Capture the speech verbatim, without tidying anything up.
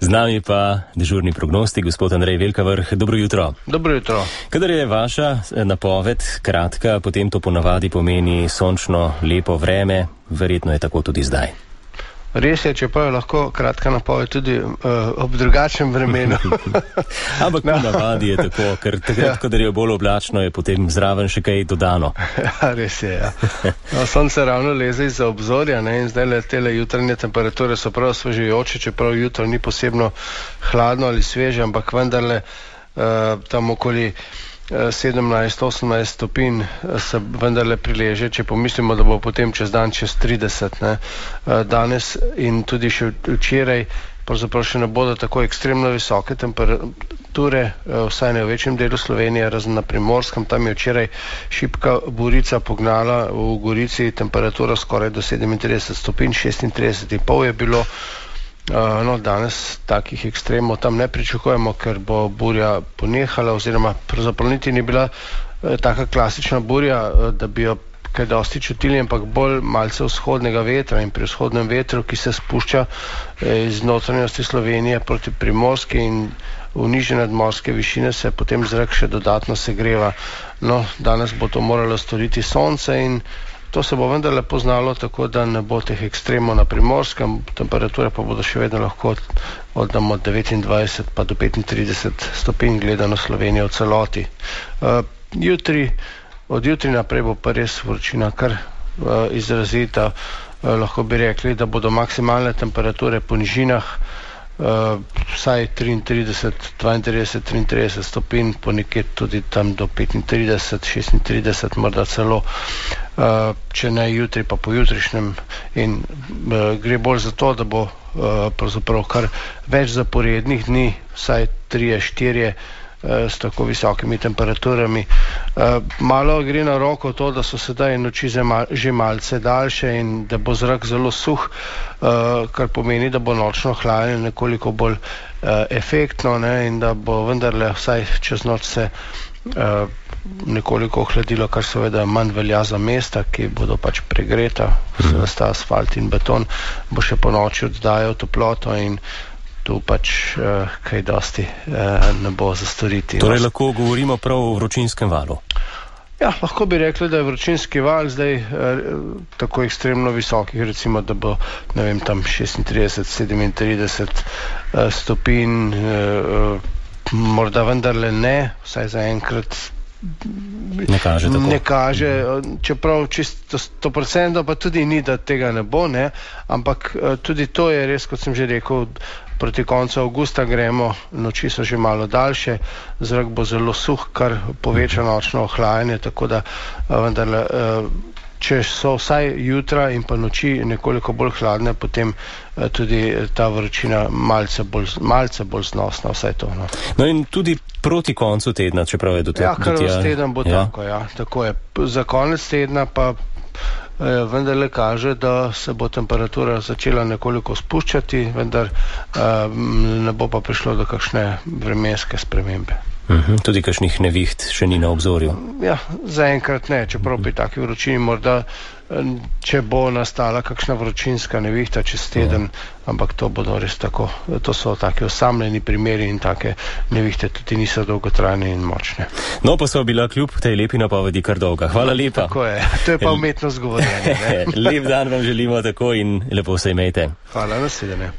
Z nami pa dežurni prognostik, gospod Andrej Velkavrh. Dobro jutro. Dobro jutro. Kadar je vaša napoved kratka, potem to ponavadi pomeni sončno, lepo vreme. Verjetno je tako tudi zdaj. Res je, čeprav je lahko kratka napoved tudi uh, ob drugačnem vremenu. Ampak no. Ponavadi je tako, ker takrat, ja. Kadar je bolj oblačno, je potem zraven še kaj dodano. Ja, res je, ja. No, sonce ravno leze iz obzorja, ne, in zdaj le tele jutranje temperature so prav osvežujoče, čeprav jutro ni posebno hladno ali sveže, ampak vendarle uh, tam okoli sedemnajst osemnajst stopinj se vendarle prileže, če pomislimo, da bo potem čez dan čez trideset. Ne. Danes in tudi še včeraj pravzaprav še ne bodo tako ekstremno visoke temperature, vsaj ne v večjem delu Slovenije, razen na Primorskem. Tam je včeraj šibka burica pognala v Gorici temperatura skoraj do sedemintrideset stopinj, šestintrideset in pol je bilo. Uh, no, danes takih ekstremov tam ne pričakujemo, ker bo burja ponehala, oziroma pravzaprav niti ni bila uh, taka klasična burja, uh, da bi jo kaj dosti čutili, ampak bolj malce vzhodnega vetra, in pri vzhodnem vetru, ki se spušča uh, iz notranjosti Slovenije proti Primorski in v nižje nadmorske višine, se potem zrak še dodatno segreva. No, danes bo to moralo storiti sonce in to se bo vendarle poznalo, tako da ne bo teh ekstremov na Primorskem, temperature pa bodo še vedno lahko od, od devetindvajset pa do petintrideset stopinj gledano Slovenijo v celoti. Uh, jutri, od jutri naprej bo pa res vročina kar uh, izrazita. Uh, lahko bi rekli, da bodo maksimalne temperature po nižinah Uh, vsaj triintrideset, dvaintrideset, triintrideset stopinj, ponekje tudi tam do petintrideset, šestintrideset, morda celo, uh, če ne jutri, pa pojutrišnjem. In uh, gre bolj za to, da bo uh, pravzaprav kar več zaporednih dni, vsaj trije, štirje, s tako visokimi temperaturami. Malo gre na roko to, da so sedaj noči že malce daljše in da bo zrak zelo suh, kar pomeni, da bo nočno hlajanje nekoliko bolj efektno, ne, in da bo vendarle vsaj čez noč se nekoliko ohladilo, kar seveda manj velja za mesta, ki bodo pač pregreta, seveda sta asfalt in beton, bo še po noči oddajal toploto in tu pač uh, kaj dosti uh, ne bo za storiti. Torej lahko govorimo prav o vročinskem valu? Ja, lahko bi rekli, da je vročinski val zdaj uh, tako ekstremno visokih, recimo, da bo, ne vem, tam šestintrideset, sedemintrideset uh, stopinj, uh, morda vendarle ne, vsaj za enkrat ne kaže tako. Ne kaže, čeprav čisto sto procentov pa tudi ni, da tega ne bo, ne, ampak uh, tudi to je res, kot sem že rekel, proti koncu avgusta gremo, noči so že malo daljše, zrak bo zelo suh, kar poveča nočno ohlajanje, tako da vendarle, če so vsaj jutra in pa noči nekoliko bolj hladne, potem tudi ta vročina malce bolj, malce bolj znosna, vsaj to. No. No in tudi proti koncu tedna, čeprav je do tega. Ja, kar v teden bo ja. Tako, ja, tako je. Za konec tedna pa vendarle kaže, da se bo temperatura začela nekoliko spuščati, vendar uh, ne bo pa prišlo do kakšne vremenske spremembe. Uh-huh. Tudi kakšnih neviht še ni na obzorju? Ja, zaenkrat ne, čeprav pri taki vročini morda, če bo nastala kakšna vročinska nevihta čez teden, ja. Ampak to bodo res tako, to so taki osamljeni primeri in take nevihte tudi niso dolgotrajne in močne. No, pa so bila kljub tej lepi napovedi kar dolga. Hvala no, lepa. Tako je, to je pa umetnost govorjenja. Lep dan vam želimo tako in lepo se imejte. Hvala, nasvidenje.